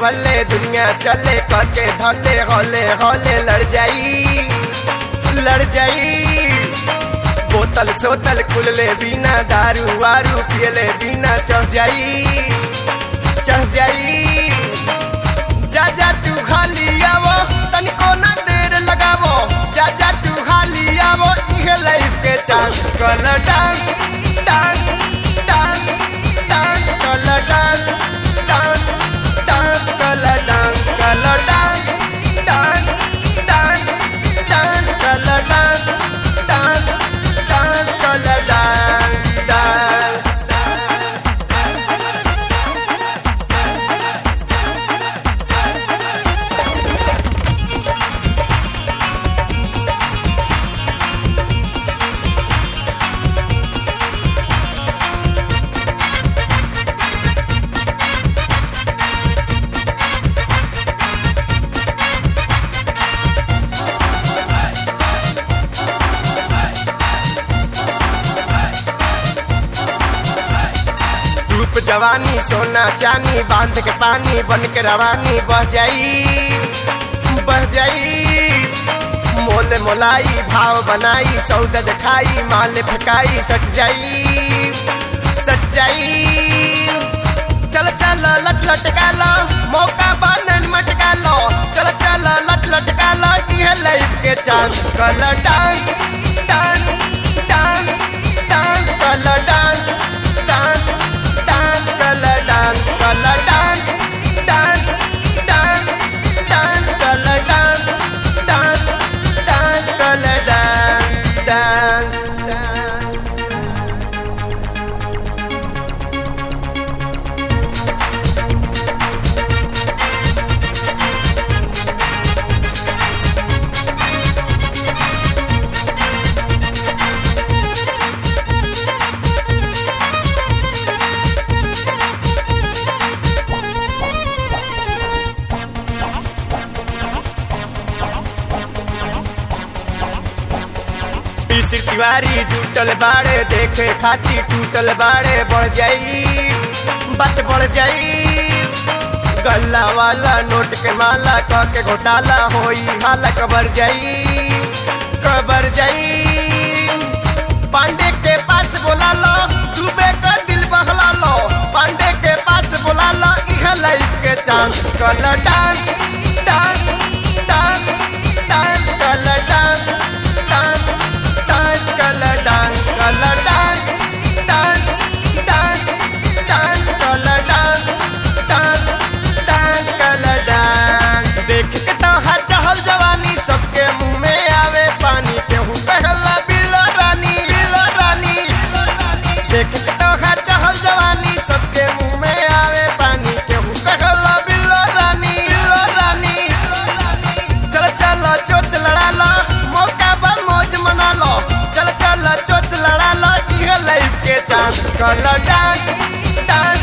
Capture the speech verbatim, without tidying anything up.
बल्ले दुनिया चले करके धले हौले हौले लड़ जाई लड़ जाई। बोतल सोतल कुलले बिना दारू वारू पियले बिना चढ़ जाई चढ़ जाई। जा जा तू खाली आवो तनिको ना देर लगावो जा जा तू खाली आवो इहे लाइफ के चांस कर डांस डांस डांस डांस कर डांस डांस डांस कर डांस कर डांस डांस डांस डांस कर डांस डांस डांस कर डांस डांस। रूप जवानी सोना चानी बांध के पानी बन के रवानी बह जाई बह जाई। मोल मोलाई भाव बनाई सौदा दिखाई माल फेंकाई सट जाई सट जाई। चल चल लट लटका लो मौका बनन मटका लो चल चल लट लटका लो ये लाइफ के चांस कर डांस डांस डांस डांस कर डांस डांस डांस कर डांस कर डांस डांस डांस डांस कर डांस डांस डांस कर डांस डांस डांस। सिर तिवारी जुटल बाड़े देखे खाती टूटल बाड़े बढ़ जाई बात बढ़ जाई। गल्ला वाला नोट के माला क के घोटाला होई हाला कबर जाई कबर जाई। पांडे के पास बोला लो डूबे का दिल बहला लो पांडे के पास बोला लो इह लाइफ के चांस कर डांस डांस डांस डांस कर डांस डांस डांस कर डांस कर डांस डांस डांस डांस कर डांस डांस डांस कर डांस। देख के तो हर चहल जवानी सबके मुंह में आवे पानी केहू कहला बिलो रानी बिलो रानी। देख के तो हर चहल जवानी सबके मुंह में आवे पानी केहू कहला बिलो रानी बिलो रानी। चल चल चोच लड़ा लो मौका पर मौज मना लो चल चल चोच लड़ा लो इह लाइफ के चांस कर डांस डांस